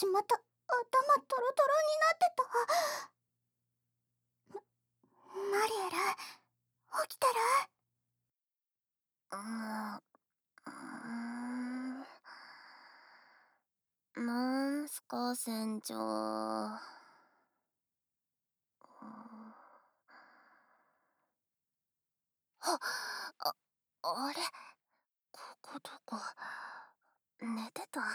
私また頭トロトロになってた。マリエル、起きてる？ なんすか、船長。あれ、ここどこ？寝てた？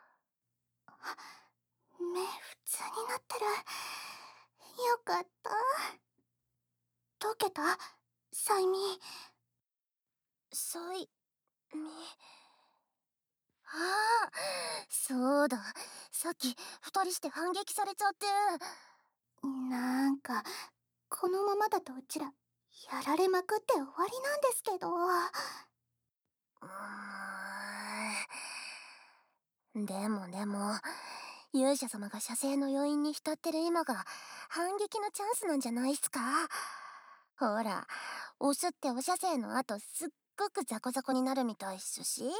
目普通になってる。よかった。解けた？催眠。 催眠。ああ、そうだ。さっき二人して反撃されちゃって。 なんか、このままだとうちら、やられまくって終わりなんですけど。 でも、勇者様が射精の余韻に浸ってる今が反撃のチャンスなんじゃないっすか？ほら、オスってお射精の後すっごくザコザコになるみたいっすし。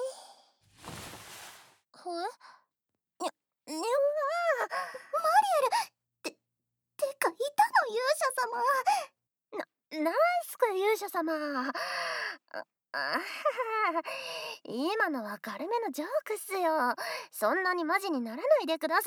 にゃ、にゃわマリエル！てか、いたの勇者様！ なんすか勇者様。今のは軽めのジョークっすよ。そんなにマジにならないでくださ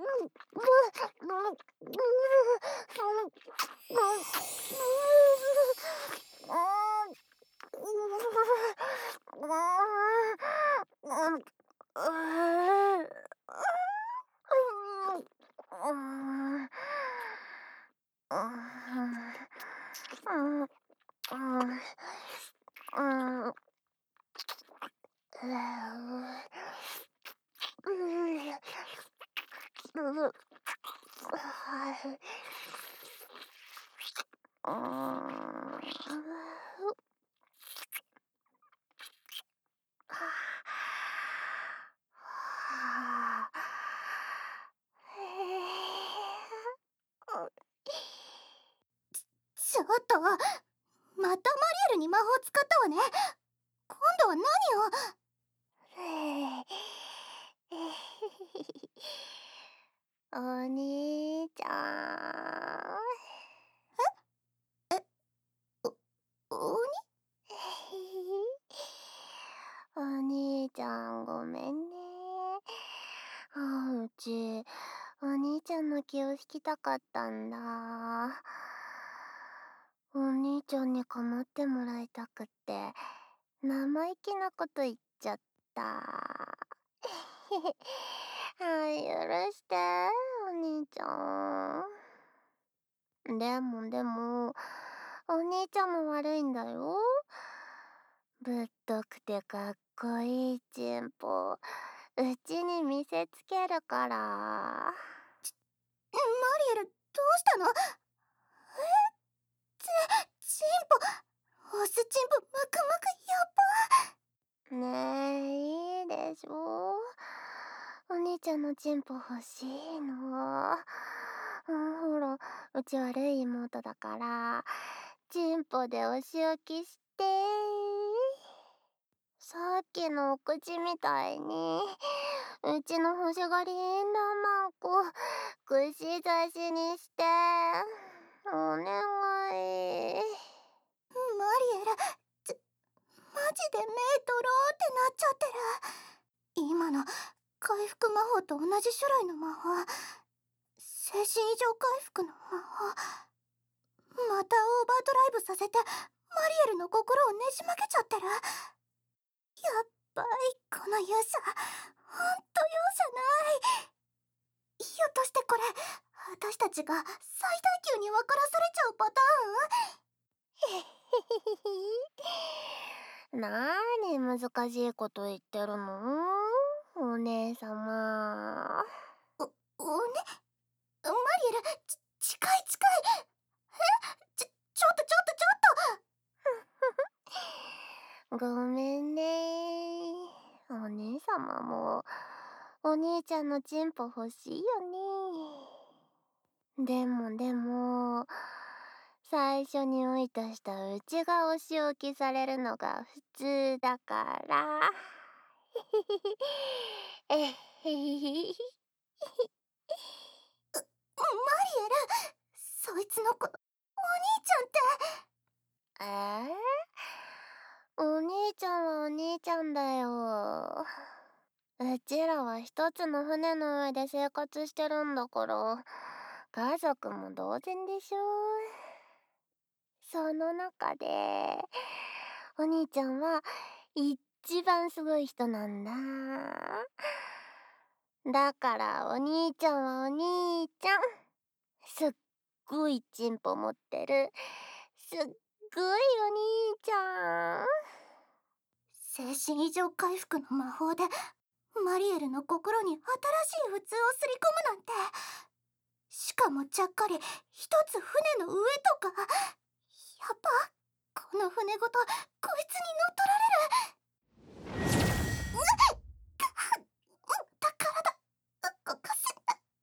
ちょっと、またマリエルに魔法使ったわね。今度は何を？ お兄ちゃ鬼？ ん。お兄ちゃんごめんね。うち、お兄ちゃんの気を引きたかったんだ。お兄ちゃんに構ってもらいたくって、生意気なこと言っちゃった。はい、許して、お兄ちゃん。でも、お兄ちゃんも悪いんだよ。ぶっとくてかっこいいチンポ、うちに見せつけるから。 マリエル、どうしたの？チンポ、オスチンポ、ムクムク、やば。 ねえ、いいでしょ。お兄ちゃんのチンポ欲しいの。ほら、うち悪い妹だから、チンポでお仕置きして。さっきのお口みたいに、うちの欲しがりインダーマンコ、串刺しにして。お願い。 マリエル、マジで目ドローってなっちゃってる。今の回復魔法と同じ種類の魔法、精神異常回復の魔法。またオーバードライブさせてマリエルの心をねじ曲げちゃってる。やっばい、この勇者、ほんと容赦ない。ひょっとしてこれ、私たちが最大級に分からされちゃうパタなーに難しいこと言ってるの？お姉様。 ーン？おね？マリエル、近い近い。ちょっとごめんね。お姉様も、お兄ちゃんのチンポ欲しいよね。でも、最初に追い出したうちがお仕置きされるのが普通だから。えへへへ。 マリエル、そいつのこと、お兄ちゃんって。 お兄ちゃんはお兄ちゃんだよ。うちらは一つの船の上で生活してるんだから、家族も同然でしょ。その中で、お兄ちゃんは一番すごい人なんだ。だからお兄ちゃんはお兄ちゃん。すっごいチンポ持ってる。すっごいお兄ちゃん。 精神異常回復の魔法でマリエルの心に新しい普通をすり込むなんて。しかもちゃっかり一つ船の上とか。やっぱこの船ごとこいつに乗っ取られる。体動かせ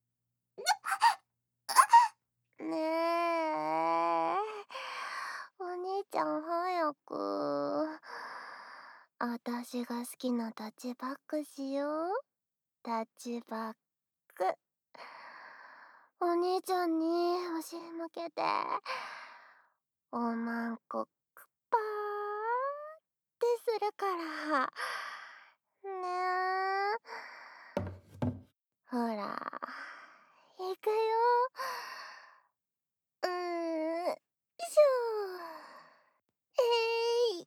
ねえ、お兄ちゃん早く。私が好きなタッチバックしよう。タッチバック。お兄ちゃんにお尻向けて、おまんこくぱーってするから。ねえ。ほら、行くよ。よいしょ。えい。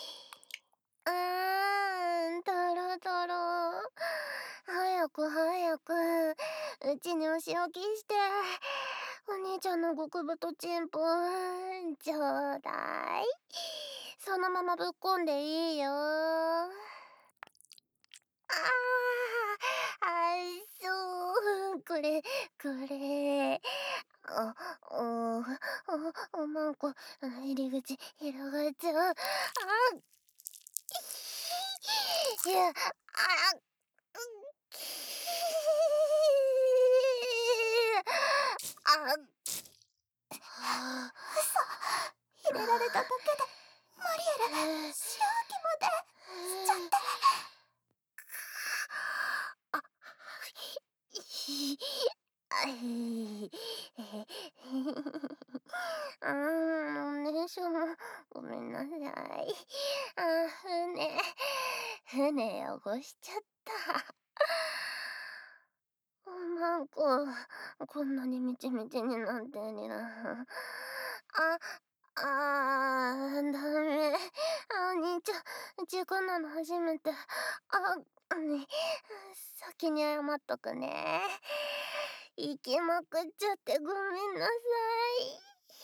とろとろ。早く早く、うちにお仕置きして、お兄ちゃんの極太チンポ、ちょうだい。そのままぶっこんでいいよ。そう、これ。おまんこ、入り口、広がっちゃう。いや、 入れられただけでマリエル潮吹きまでしちゃって。 お姉さん、ごめんなさい。船汚しちゃった。なんか、こんなにみちみちになってにゃ。ダメ。兄ちゃん、事故なの初めて。先に謝っとくね。行きまくっちゃってごめんなさい。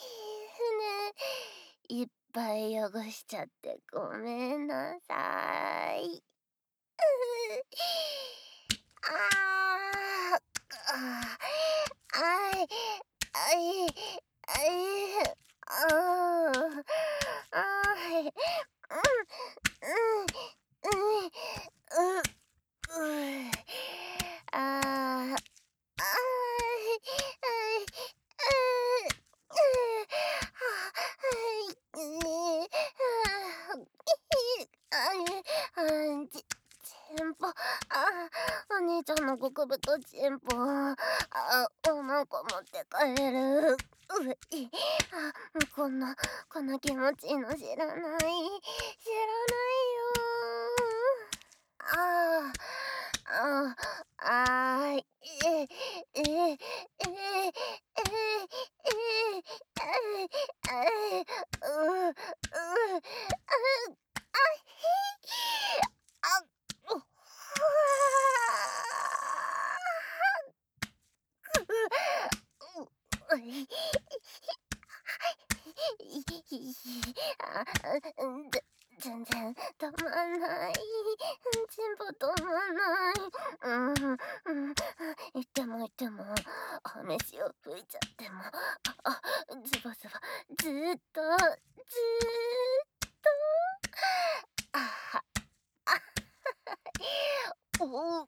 船、いっぱい汚しちゃってごめんなさい。お兄ちゃんの極太チンポ、おまんこ持って帰る。こんな気持ちいいの知らないよ。全然止まんない。チンポ止まんない。言っても飯を吹いちゃっても、ズバズバ、ずーっと、おう。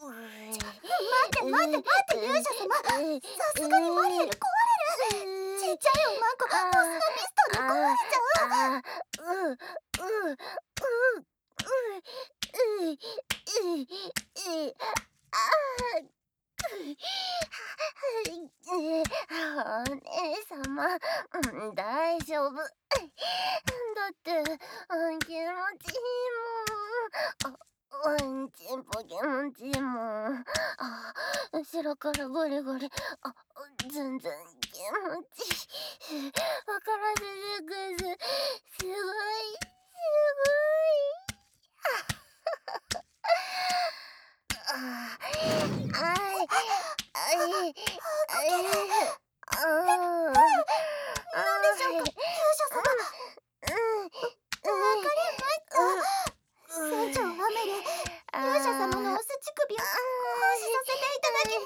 待って勇者様。さすがにマリエル壊れる。ちっちゃいおまんこオスのピストンで壊れちゃう。 お姉様、大丈夫。だって、気持ちいいもん。ちんぽ気持ちいいもん。後ろからゴリゴリ。全然気持ちいい。わからせてくす。すごい、すごい。ああ、あい、あい、あい、ああ、 なんでしょうか、勇者様。わかりました。船長アメリ、勇者様のおす乳首を奉仕させていただきます。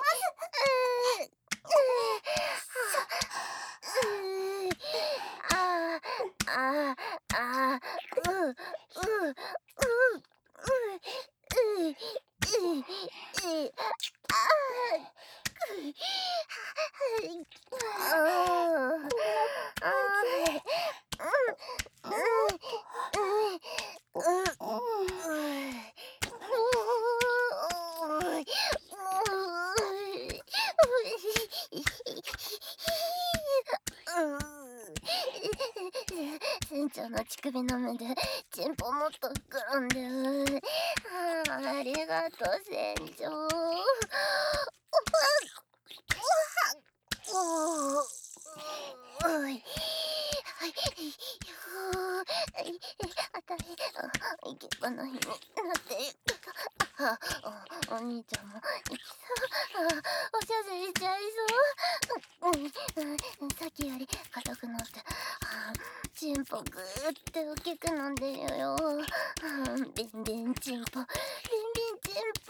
船長の乳首の目でチンポもっと膨らんでる。ありがとう船長。あたり生け花になっていく。お兄ちゃんも行きそう。おしゃべりしちゃいそう。さっきより硬くなって、チンポぐーって大きくなってるよ。ビンビンチンポ、ビンビンチンポ。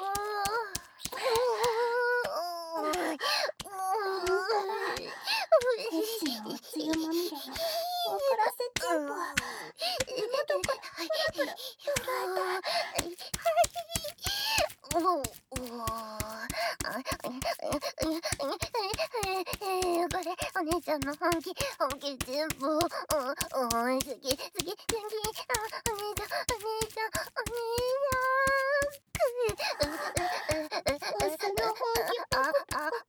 エッチなおつゆまみれのわからせチンポ。喉からプルプル震これお姉ちゃんの本気全部好きお姉ちゃんお姉ちゃんオスの本気パクパク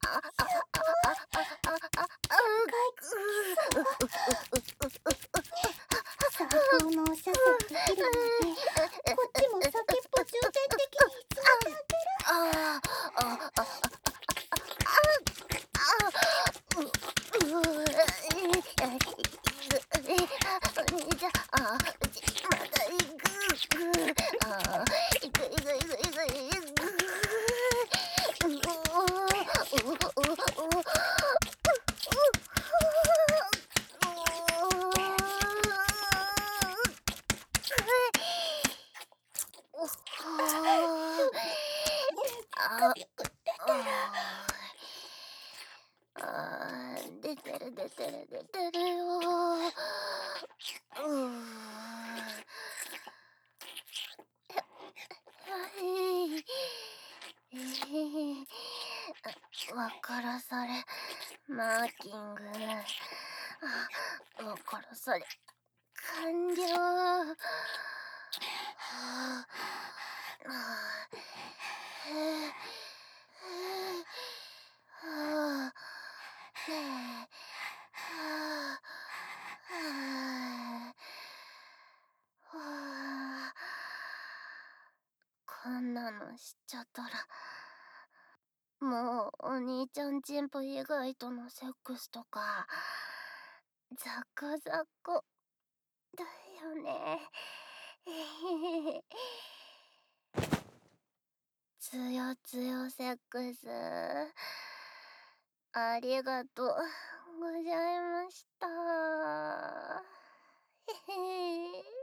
最高のおしゃせできるように、こっちも先っぽ重点的に詰めてあげる。出てるよ。わからされマーキング。わからされ完了。こんなのしちゃったらもうお兄ちゃんチンポ以外とのセックスとかザコザコだよね。つよつよセックスありがとうございました。